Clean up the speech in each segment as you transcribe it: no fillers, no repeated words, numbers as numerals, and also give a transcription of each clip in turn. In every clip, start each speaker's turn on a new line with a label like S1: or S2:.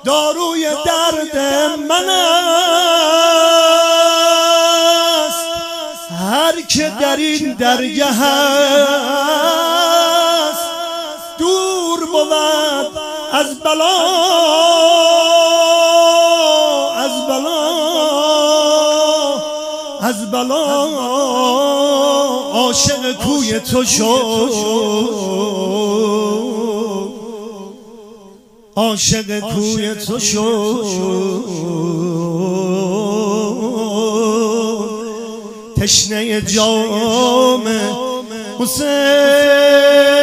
S1: داروی درد من است. هر که در این درگه است دور بود از بلا، از بلا، از بلا. عاشق کوی تو شد، عاشق کوی تو شد، تشنه جام حسین.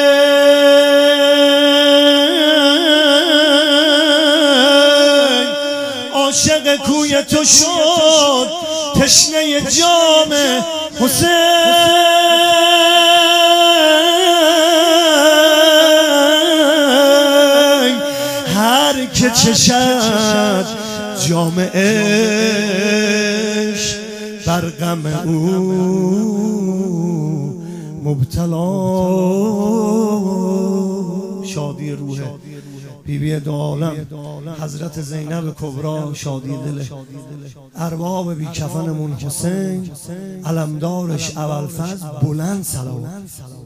S1: عاشق کوی تو شد، تشنه جام حسین. هر که چشد جام عشق بر غم او مبتلا. شادی روح بیبی دو عالم حضرت زینب کبرا، شادی دل ارباب بی کفنمون حسین، علمدارش ابوالفضل بلند صلوات.